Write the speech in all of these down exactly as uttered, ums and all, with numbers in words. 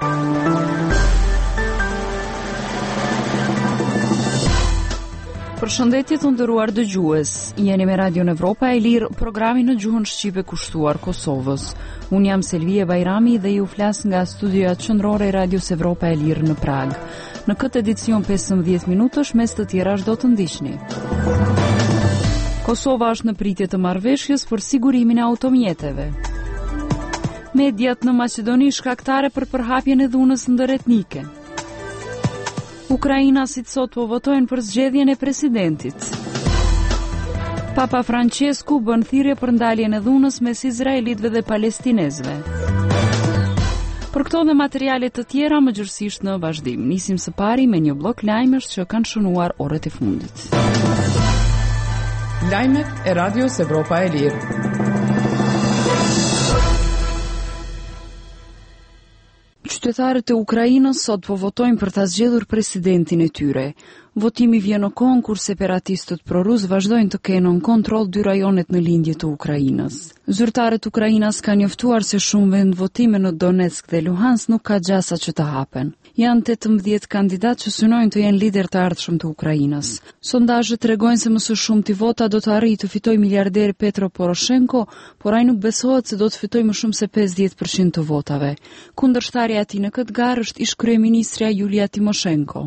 Përshëndetje të nderuar dëgjues. Jeni me Radio Evropa e Lirë, programi në gjuhën shqipe kushtuar Kosovës. Unë jam Selvie Bajrami dhe ju flas nga studioja qendrore e Radios Evropa e Lirë në Prag. Në këtë edicion pesëmbëdhjetë minutësh, mes të tjerash do të ndiqni. Kosova është në pritje të marrëveshjes për sigurimin e automjeteve. Mediat në Maqedoni shkaktare për përhapjen e dhunës ndëretnike. Ukrainasit sot po votojnë për zgjedhjen e presidentit. Papa Francesku bën thirrje për ndaljen e dhunës mes izraelitëve dhe palestinezëve. Për këto dhe materiale të tjera më gjërësisht në vazhdim. Nisim së pari me një blok lajmesh që kanë shënuar orët e fundit. Lajmet e Radios Evropa e Lirë. Qytetarët e Ukrainës sot po votojnë për ta zgjedhur presidentin e tyre. Votimi vjen në kohë kur separatistët prorus vazhdojnë të kenë në kontroll dy rajonet në lindje të Ukrainës. Zyrtarët Ukrainas kanë njoftuar se shumë vend votime në Donetsk dhe Luhansk nuk ka gjasa që të hapen. Janë tetëmbëdhjetë kandidatë që synojnë të jenë lider të ardhshëm të Ukrainës. Sondazhet tregojnë se më së shumti vota do të arrijë të fitojë miliarderi Petro Poroshenko, por ai nuk besohet se do të fitojë më shumë se pesëdhjetë përqind të votave. Kundërshtarja e tij në këtë garë është ish kryeministrja Julia Timoshenko.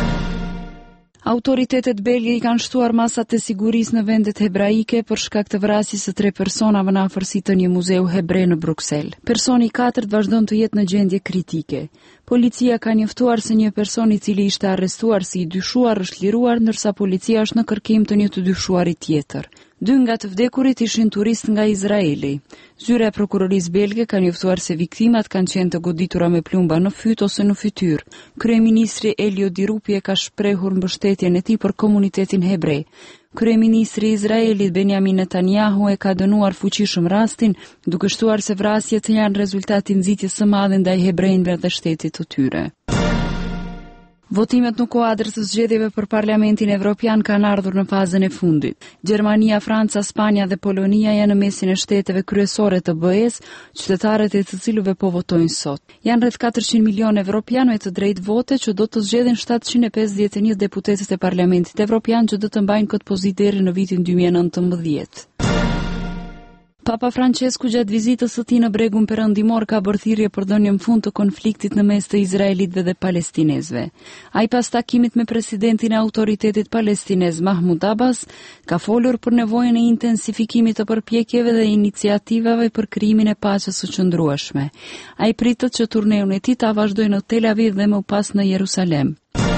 Autoritetet belge i kanë shtuar masat e sigurisë në vendet hebraike për shkak të vrasjes së tre personave në afërsi të një muzeu hebre në Bruksel. Personi i katërt vazhdon të jetë në gjendje kritike. Policia ka njoftuar se një person i cili ishte arrestuar si i dyshuar është liruar, ndërsa policia është në kërkim të një të dyshuarit tjetër. Dy nga të vdekurit ishin turist nga Izraeli. Zyra e prokurorisë belge ka njoftuar se viktimat kanë qenë të goditura me plumba në fyt ose në fytyrë. Kryeministri Elio Di Rupi e ka shprehur mbështetjen e tij për komunitetin hebre. Kryeministri i Izraelit Benjamin Netanyahu e ka dënuar fuqishëm rastin, duke shtuar se vrasjet janë rezultati nxitjes së madhe ndaj hebrejve dhe shtetit të tyre. Votimet në kuadër të zgjedhjeve për Parlamentin Evropian kanë ardhur në fazën e fundit. Gjermania, Franca, Spanja dhe Polonia janë në mesin e shteteve kryesore të B E-s, qytetarët e të cilëve po votojnë sot. Janë rreth katërqind milionë evropian me të drejtë vote që do të zgjedhin shtatëqind e pesëdhjetë e një deputetët e Parlamentit Evropian që do të mbajnë këtë pozitë deri në vitin dy mijë e nëntëmbëdhjetë. Papa Francesku gjatë vizitës së tij në bregun perëndimor ka bërë thirrje për dhënien fund të konfliktit në mes të izraelitëve dhe palestinezëve. Ai pas takimit me presidentin e autoritetit palestinez Mahmud Abbas ka folur për nevojën e intensifikimit të përpjekjeve dhe iniciativave për krijimin e paqes së qëndrueshme. Ai pritet që turneun e tij ta vazhdojë në Tel Aviv dhe më pas në Jerusalem.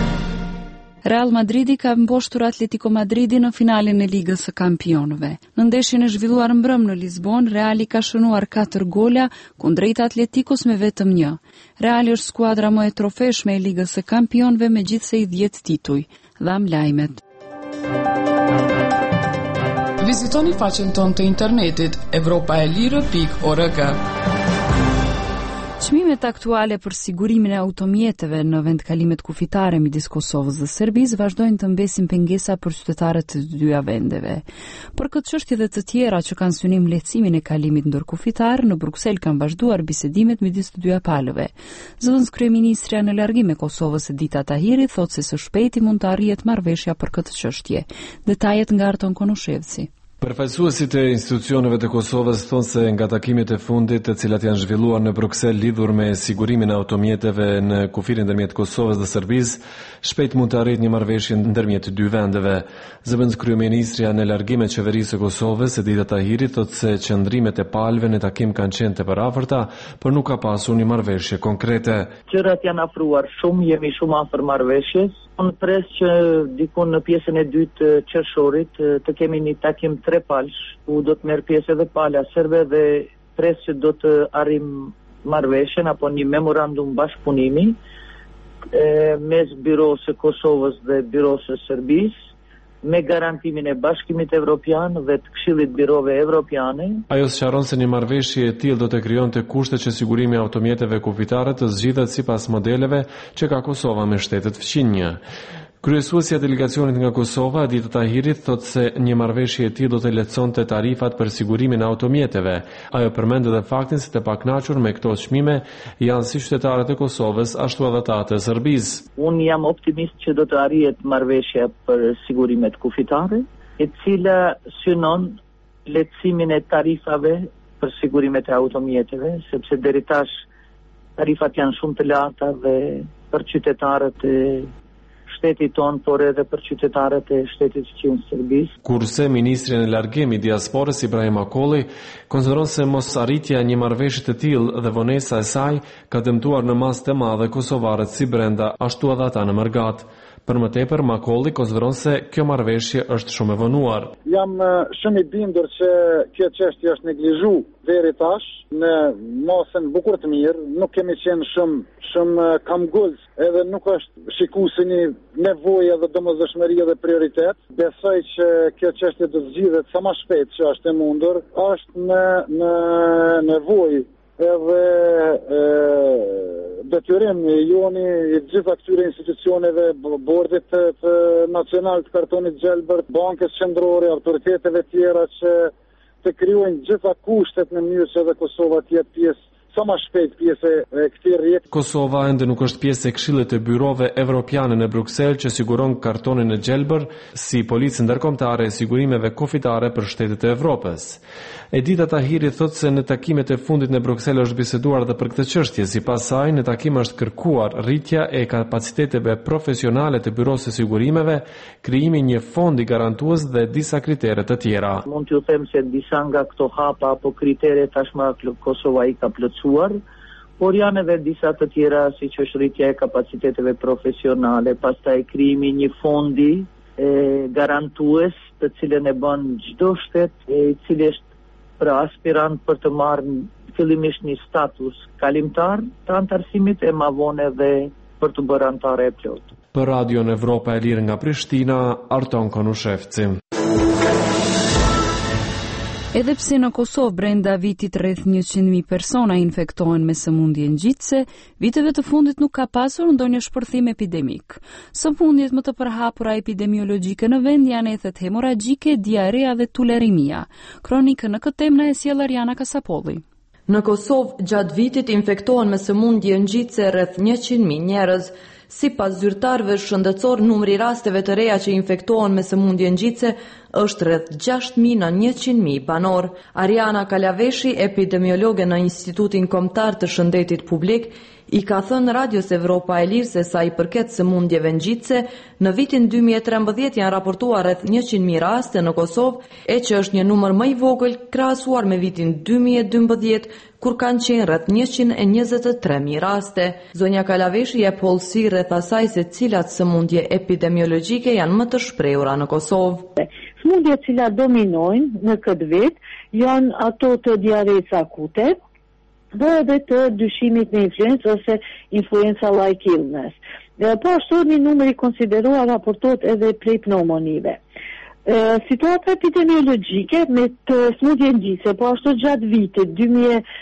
Real Madridi ka mboshtur Atletico Madridi në finalen e Ligës së Kampionëve. Në ndeshjen e zhvilluar mbrëm në Lisbon, Reali ka shënuar katër gola kundrejt Atleticos me vetëm një. Reali është skuadra më e trofeshme e Ligës së Kampionëve me gjithsej dhjetë tituj. Dham lajmet. Vizitoni faqen tonë të internetit evropa e lirë pikë org. Çmimet aktuale për sigurimin e automjeteve në vendkalimet kufitare midis Kosovës dhe Serbisë vazhdojnë të mbesin pengesa për qytetarët të dyja vendeve. Për këtë çështje dhe të tjera që kanë synim lehtësimin e kalimit ndërkufitar, në Bruksel kanë vazhduar bisedimet midis të dyja palëve. Zëvendës kryeministrja në largim e Kosovës Edita Tahiri thotë se së shpejti mund të arrihet marrëveshja për këtë çështje. Detajet nga Arton Konushevci. Përfaqësuesit e institucioneve të Kosovës thonë se nga takimet e fundit, të cilat janë zhvilluar në Bruksel lidhur me sigurimin e automjeteve në kufirin ndërmjet Kosovës dhe Serbisë, shpejt mund të arrihet një marrëveshje ndërmjet dy vendeve. Zëvendës kryeministrja në largim e qeverisë së Kosovës, Edita Tahiri, thotë se qëndrimet e palëve në takim kanë qenë të përafërta, por nuk ka pasur një marrëveshje konkrete. Gjërat janë afruar shumë, jemi shumë afër marrëveshjes. Unë pres që dikun në pjesën e dytë qershorit të kemi një takim tre palësh, ku do të merr pjesë edhe pala serbe dhe pres që do të arrim marrëveshjen apo një memorandum bashkëpunimi e, mes Biros së Kosovës dhe Biros së Serbisë, me garantimin e Bashkimit Evropian dhe të Këshillit Birove Evropiane. Ajo sqaron se një marrëveshje e tillë do të krijonte kushte që sigurimi i automjeteve kufitare të zgjidhet sipas modeleve që ka Kosova me shtetet fqinjë. Kryesuesja e delegacionit nga Kosova, Edita Tahirit, thotë se një marrëveshje e tillë do të lehtësonte tarifat për sigurimin e automjeteve. Ajo përmend edhe faktin se të pakënaqur me këto çmime janë si qytetarët e Kosovës, ashtu edhe ata të Serbisë. Unë jam optimist që do të arrihet marrëveshja për sigurimet kufitare, e cila synon lehtësimin e tarifave për sigurimet e automjeteve, sepse deri tash tarifat janë shumë të larta dhe për qytetarët e shtetit tonë, por edhe për qytetarët e shtetit që në Serbisë. Kurse ministri në largim i diasporës Ibrahim Akolli konsideron se mos arritja e një marrëveshje të tillë dhe vonesa e saj ka dëmtuar në masë të madhe kosovarët si brenda, ashtu edhe ata në Mërgat. Për më tepër, Makolli konsideron se kjo marrëveshje është shumë e vonuar. Jam shumë i bindur që kjo çështje është neglizhu deri tash në masën bukur të mirë, nuk kemi qenë shumë shumë kamgullës, edhe nuk është shikuar si një nevojë dhe domosdoshmëri dhe prioritet. Besoj që kjo çështje do të zgjidhet sa më shpejt që është e mundur, është në në nevojë edhe e, detyrim i joni i gjitha këtyre institucioneve, bordit të, të nacional të kartonit gjelbërt, bankës qendrore, autoriteteve tjera që të krijojnë gjitha kushtet në mënyrë që edhe Kosova të jetë pjesë sa më shpejt pjesë e këtij rrjeti. Kosova ende nuk është pjesë e Këshillit të Byrove Evropiane në Bruksel që siguron kartonin e gjelbër si policë ndërkombëtare e sigurimeve kufitare për shtetet e Evropës. Edita Tahiri thotë se në takimet e fundit në Bruksel është biseduar edhe për këtë çështje. Sipas saj, në takim është kërkuar rritja e kapaciteteve profesionale të Byrosë së Sigurimeve, krijimi i një fondi garantues dhe disa kritere të tjera. Mund t'ju them se disa nga këto hapa apo kritere tashmë Kosova i ka plotësuar, por janë edhe disa të tjera, siç është rritja e kapaciteteve profesionale, pastaj krijimi i një fondi e garantues, të cilën e bën çdo shtet, i cili është për aspirant për të marrë fillimisht një status kalimtar të antarësimit e ma vonë edhe për të bërë antare e plot. Për Radion Evropa e Lirë nga Prishtina, Arton Konushevci. Edhe pse në Kosovë brenda vitit rreth njëqind mijë persona infektohen me sëmundje ngjitse, viteve të fundit nuk ka pasur ndonjë shpërthim epidemik. Sëmundjet më të përhapura epidemiologjike në vend janë ethet hemoragjike, diarea dhe tulerimia. Kronikën në këtë temë na e sjell Ariana Kasapolli. Në Kosovë gjatë vitit infektohen me sëmundje ngjitse rreth njëqind mijë njerëz. Sipas zyrtarëve shëndetësor, numri i rasteve të reja që infektohen me sëmundje ngjitse është rreth gjashtë mijë në njëqind mijë banor. Ariana Kalaveshi, epidemiologe në Institutin Kombëtar të Shëndetit Publik, i ka thënë Radios Evropa e Lirë se sa i përket sëmundjeve ngjitse, në vitin dy mijë e trembëdhjetë janë raportuar rreth njëqind mijë raste në Kosovë, e që është një numër më i vogël krahasuar me vitin dy mijë e dymbëdhjetë, kur kanë qenë rreth njëqind e njëzet e tre mijë raste. Zonja Kalaveshi jep hollësi rreth asaj se cilat sëmundje epidemiologjike janë më të shprehura në Kosovë. Sëmundjet që dominojnë në këtë vit janë ato të diarecës akute, dhe edhe të dyshimit në influencë ose influenza-like illness. Po ashtu një numër i konsideruar raportohet edhe prej pneumonive. Situata epidemiologjike me të sëmundje ngjitse, po ashtu gjatë vitit dy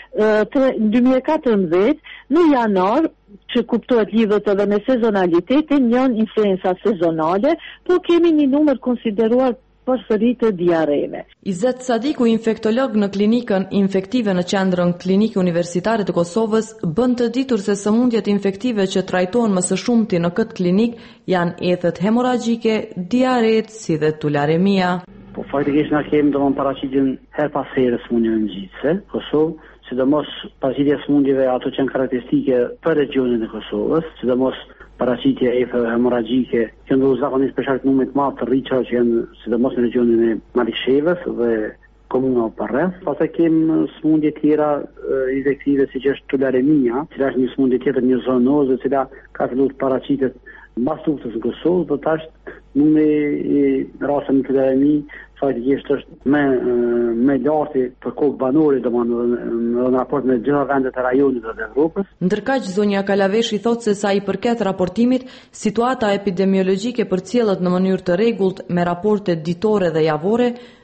mijë e katërmbëdhjetë, në janar, që kuptohet lidhet edhe me sezonalitetin, janë influenza sezonale, po kemi një numër konsideruar përsëri të diareve. Izet Sadiku, infektolog në klinikën infektive në qendrën Klinikë Universitare të Kosovës, bën të ditur se sëmundjet infektive që trajtohen më së shumti në këtë klinikë janë ethet hemoragjike, diaret si dhe tularemia. Po faktikisht na kemi domon paraqitjen her pas here sëmundjeve ngjitse, Kosovë, sidomos paraqitja sëmundjeve ato që janë karakteristike për regionin e Kosovës, sidomos paraqitja e hemoragjike, që ndodh zakonisht për shkak të numrit të madh të rriçave që janë sidomos në regionin e Malishevës dhe komuna përreth. Pastaj kemi sëmundje tjera infektive siç është tularemia, që është një sëmundje tjetër një zoonoze, e cila ka filluar të paraqitet mbas luftës në Kosovë, por tash numri i rasteve të tularemi faktikisht është më më lartë për kohë banore, domethënë në raport me gjitha vendet e rajonit dhe të Evropës. Ndërkaq zonja Kalaveshi thotë se sa i përket raportimit, situata epidemiologjike përcjellet në mënyrë të rregullt me raporte ditore dhe javore,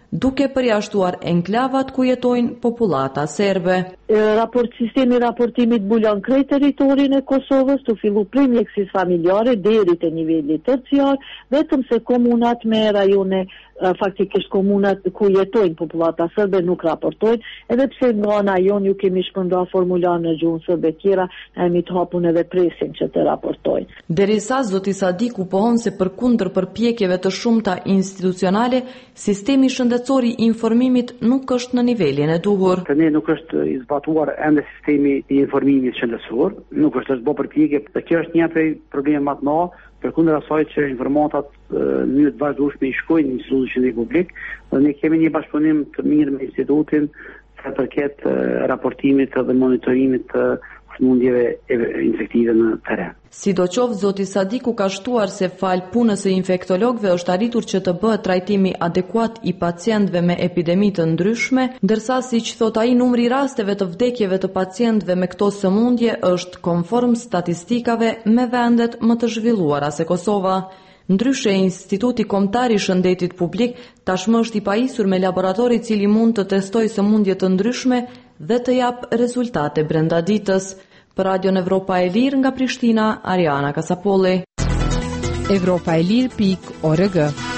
duke përjashtuar enklavat ku jetojnë popullata serbe. Raport, sistemi raportimit mbulon krejt territorin e Kosovës, të fillu prej mjekësisë familjare deri te niveli terciar, vetëm se komunat me rajone, faktikisht komunat ku jetojnë popullata serbe nuk raportojnë, edhe pse nga ana jon ju kemi shpërndar formular në gjuhën serbe tjera, jemi të hapun edhe presin që të raportojnë. Derisa zoti Sadiku pohon se përkundër përpjekjeve të shumta institucionale, sistemi shëndetësor i informimit nuk është në nivelin e duhur. Tani nuk është i zbatuar ende sistemi i informimit shëndetësor, nuk është të bëjë përpjekje, dhe kjo është një prej problemeve më të mëdha, përkundër asaj që informatat në mënyrë të vazhdueshme i shkojnë në institucionin publik, dhe ne kemi një bashkëpunim të mirë me institutin sa përket raportimit dhe monitorimit të sëmundjeve infektive në teren. Sidoqoftë, zoti Sadiku ka shtuar se fal punës së infektologëve është arritur që të bëhet trajtimi adekuat i pacientëve me epidemi të ndryshme, ndërsa siç thot ai, numri i rasteve të vdekjeve të pacientëve me këto sëmundje është konform statistikave me vendet më të zhvilluara se Kosova. Ndryshe, Instituti Kombëtar i Shëndetit Publik tashmë është i pajisur me laborator i cili mund të testojë sëmundje të ndryshme dhe të jap rezultate brenda ditës. Për Radion Evropa e Lirë nga Prishtina, Ariana Kasapolli. Evropa e Lirë pikë org.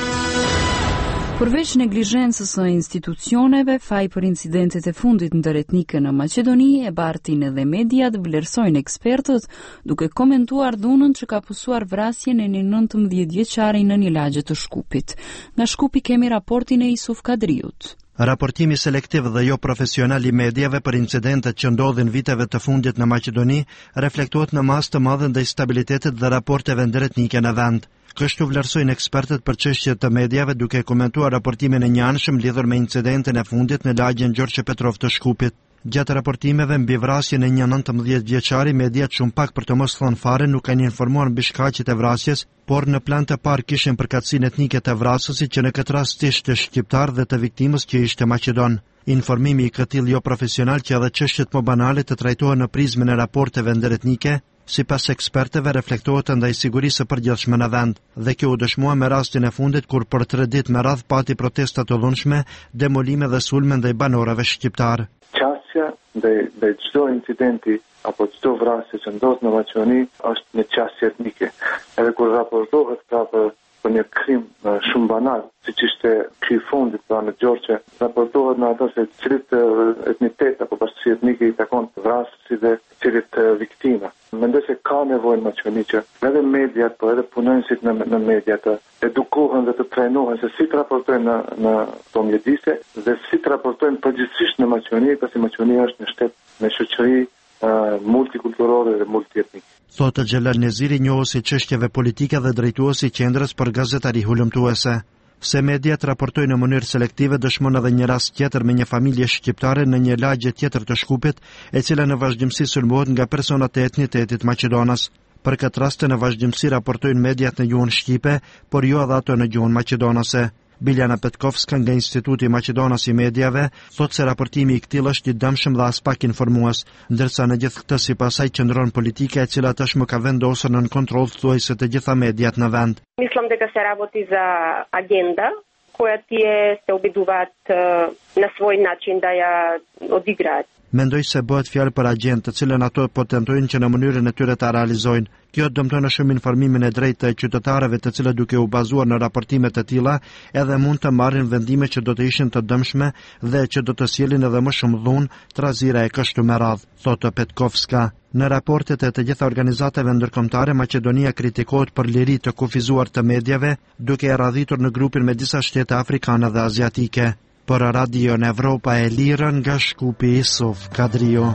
Përveç neglizhencës së institucioneve, faj për incidentet e fundit ndërretnike në Maqedoni e bartin edhe mediat vlerësojnë ekspertët, duke komentuar dhunën që ka pusuar vrasjen e një nëntëmbëdhjetë vjeçari në një lagje të Shkupit. Nga Shkupi kemi raportin e Isuf Kadriut. Raportimi selektiv dhe jo profesional i mediave për incidentet që ndodhin viteve të fundit në Maqedoni reflektohet në masë të madhe ndaj stabilitetit dhe raporteve ndërretnike në vend. Kështu vlerësojnë ekspertët për çështjet të mediave duke komentuar raportimin e njëanshëm lidhur me incidentin e fundit në lagjen Gjorgje Petrov të Shkupit. Gjatë raportimeve mbi vrasjen e një nëntëmbëdhjetë vjeçari, mediat shumë pak për të mos thënë fare nuk kanë informuar mbi shkaqjet e vrasjes, por në plan të parë kishin përkatësinë etnike të vrasësit që në këtë rast ishte shqiptar dhe të viktimës që ishte maqedon. Informimi i këtij jo profesional që edhe çështjet më banale të trajtohen në prizmën e raporteve ndërretnike, sipas ekspertëve reflektohet ndaj sigurisë së përgjithshme në vend, dhe kjo u dëshmua me rastin e fundit kur për tre ditë me radh pati protesta të dhunshme, demolime dhe sulme ndaj banorëve shqiptar. Qasja ndaj çdo incidenti apo çdo vrasje që ndodh në Maqedoni është një qasje etnike. Edhe kur raportohet pra për, për një krim shumë banal, siç ishte ky i fundit pra në Gjorgje, raportohet në ato se cilit etnitet apo bashkësi etnike i takon vrasësit dhe cilit viktima. Mendoj se ka nevojë në Maqedoni që edhe mediat, po edhe punonësit në, në media të edukohen dhe të trajnohen se si të raportojnë në, në to mjedise dhe si të raportojnë përgjithsisht në Maqedoni, pasi Maqedoni është një shtet me shoqëri uh, multikulturore dhe multietnike. Thotë Xhelal Neziri, njohuesi çështjeve politike dhe drejtuesi i qendrës për gazetari hulumtuese. Se mediat raportojnë në mënyrë selektive dëshmon edhe një rast tjetër me një familje shqiptare në një lagje tjetër të Shkupit, e cila në vazhdimsi sulmohet nga personat e etnitetit maqedonas. Për këtë rast në vazhdimsi raportojnë mediat në gjuhën shqipe, por jo edhe ato në gjuhën maqedonase. Biljana Petkovska nga Instituti Maqedonas i Mediave thotë se raportimi i këtij është i dëmshëm dhe as pak informues, ndërsa në gjithë këtë sipas saj qëndron politika e cila tashmë ka vendosur nën kontroll thuajse të gjitha mediat në vend. Mislim дека се работи за агенда koja tje se obiduvat në svoj način da ja odigrat. Mendoj se bëhet fjalë për agjent, të cilën ato po tentojnë që në mënyrën e tyre ta realizojnë. Kjo dëmton shumë informimin e drejtë të qytetarëve, të cilët duke u bazuar në raportime të tilla, edhe mund të marrin vendime që do të ishin të dëmshme dhe që do të sjellin edhe më shumë dhunë, trazira e kështu me radhë, thotë Petkovska. Në raportet e të gjitha organizatave ndërkombëtare, Maqedonia kritikohet për liri të kufizuar të mediave, duke e radhitur në grupin me disa shtete afrikane dhe aziatike. Për Radio në Evropa e Lirë nga Shkupi Isuf Kadrio.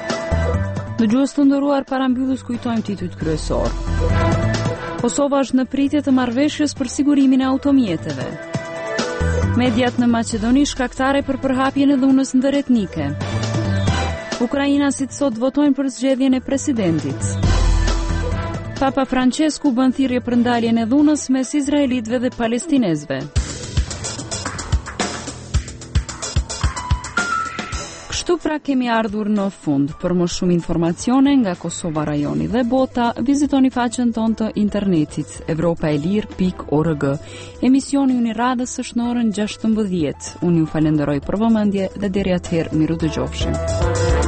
Në gjuhës të ndëruar parambyllës kujtojmë titujt kryesor. Kosova është në pritje të marrëveshjes për sigurimin e automjeteve. Mediat në Maqedoni shkaktare për përhapjen e dhunës ndëretnike. Ukrainasit sot votojnë për zgjedhjen e presidentit. Papa Francesku bën thirrje për ndaljen e dhunës mes izraelitëve dhe palestinezëve. Kështu pra kemi ardhur në fund. Për më shumë informacione nga Kosova rajoni dhe bota, vizitoni faqen tonë të internetit evropaelir pikë org. Emisioni unë i radhës është në orën gjashtëmbëdhjetë. Unë ju falenderoj për vëmendje dhe deri atëherë miru dëgjofshim.